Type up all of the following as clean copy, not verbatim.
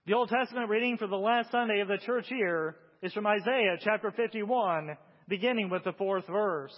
The Old Testament reading for the last Sunday of the church year is from Isaiah chapter 51, beginning with the 4th verse.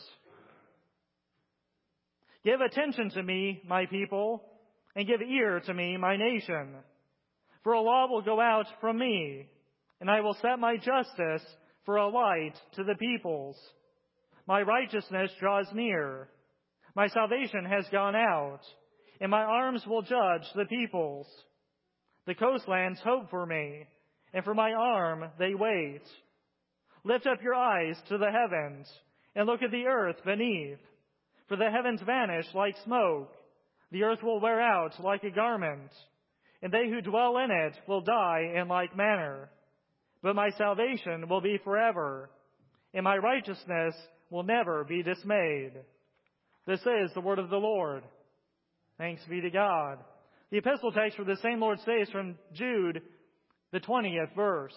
Give attention to me, my people, and give ear to me, my nation. For a law will go out from me, and I will set my justice for a light to the peoples. My righteousness draws near. My salvation has gone out, and my arms will judge the peoples. The coastlands hope for me, and for my arm they wait. Lift up your eyes to the heavens, and look at the earth beneath. For the heavens vanish like smoke. The earth will wear out like a garment, and they who dwell in it will die in like manner. But my salvation will be forever, and my righteousness will never be dismayed. This is the word of the Lord. Thanks be to God. The epistle text for the same Lord's Day is from Jude, the 20th verse.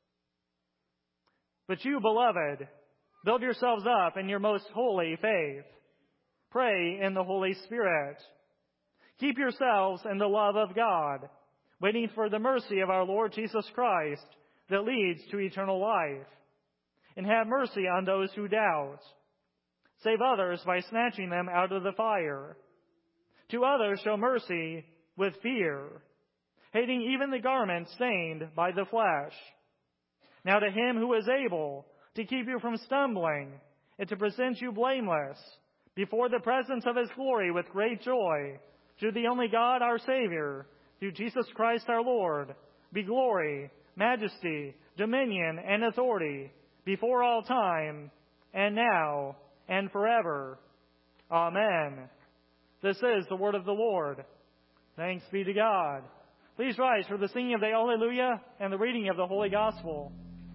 But you, beloved, build yourselves up in your most holy faith. Pray in the Holy Spirit. Keep yourselves in the love of God, waiting for the mercy of our Lord Jesus Christ that leads to eternal life. And have mercy on those who doubt. Save others by snatching them out of the fire. To others show mercy with fear, hating even the garment stained by the flesh. Now to him who is able to keep you from stumbling and to present you blameless before the presence of his glory with great joy, to the only God our Savior, through Jesus Christ our Lord, be glory, majesty, dominion, and authority before all time, and now, and forever. Amen. This is the word of the Lord. Thanks be to God. Please rise for the singing of the Alleluia and the reading of the Holy Gospel.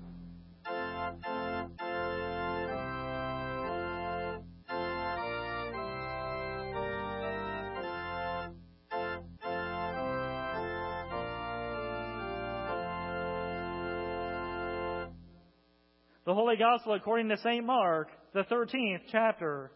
The Holy Gospel according to St. Mark, the 13th chapter.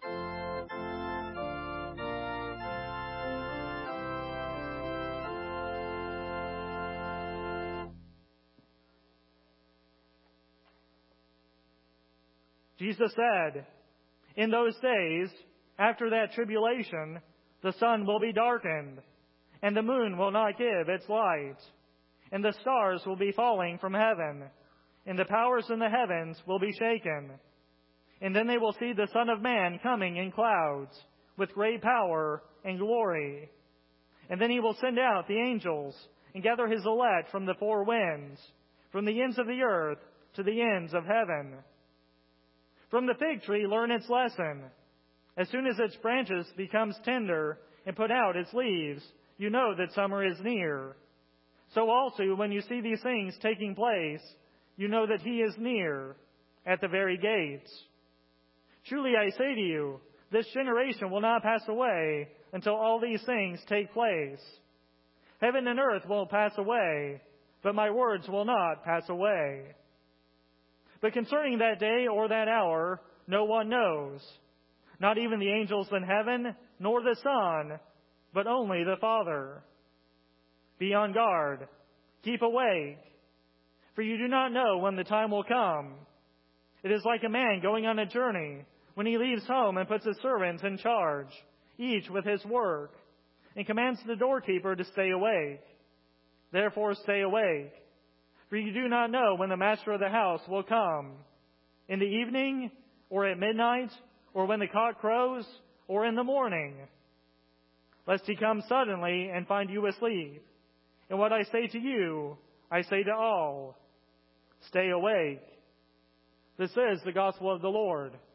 Jesus said, in those days, after that tribulation, the sun will be darkened, and the moon will not give its light, and the stars will be falling from heaven, and the powers in the heavens will be shaken. And then they will see the Son of Man coming in clouds, with great power and glory. And then he will send out the angels, and gather his elect from the four winds, from the ends of the earth to the ends of heaven. From the fig tree learn its lesson. As soon as its branches becomes tender and put out its leaves, you know that summer is near. So also, when you see these things taking place, you know that he is near, at the very gates. Truly I say to you, this generation will not pass away until all these things take place. Heaven and earth will pass away, but my words will not pass away. But concerning that day or that hour, no one knows, not even the angels in heaven, nor the Son, but only the Father. Be on guard, keep awake, for you do not know when the time will come. It is like a man going on a journey, when he leaves home and puts his servants in charge, each with his work, and commands the doorkeeper to stay awake. Therefore stay awake, for you do not know when the master of the house will come, in the evening, or at midnight, or when the cock crows, or in the morning, lest he come suddenly and find you asleep. And what I say to you, I say to all, stay awake. This is the gospel of the Lord.